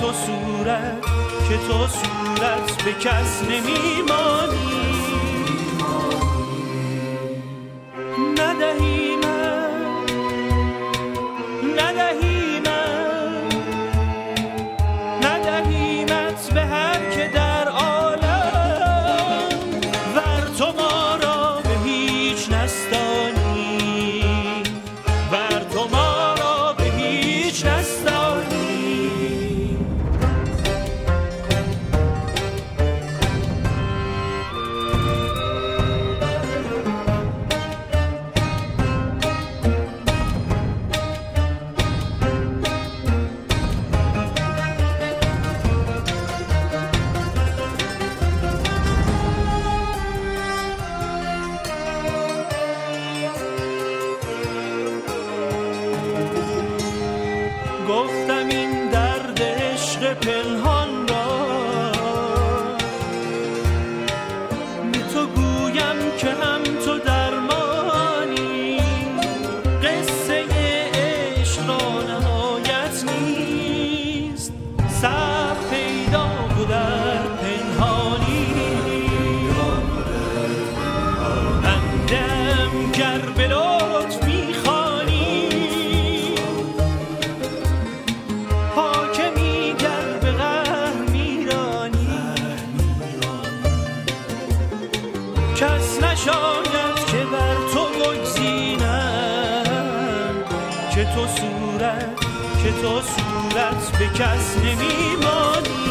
تو صورت به کس نمیمانی. ندهیمت به هر که در عالم، ور تو ما را به هیچ نستانی، ور تو ما را به هیچ نستانی. گفتم این درد عشق پنهان را به تو گویم که هم تو درمانی. قصه عشق را نهایت نیست، صبر پیدا و در پنهانی. بندم گر به لطف می‌خوانی، حاکمی گر به قهر میرانی. کس نشاید که بر تو بگزینم، که تو صورت به کس نمیمانی.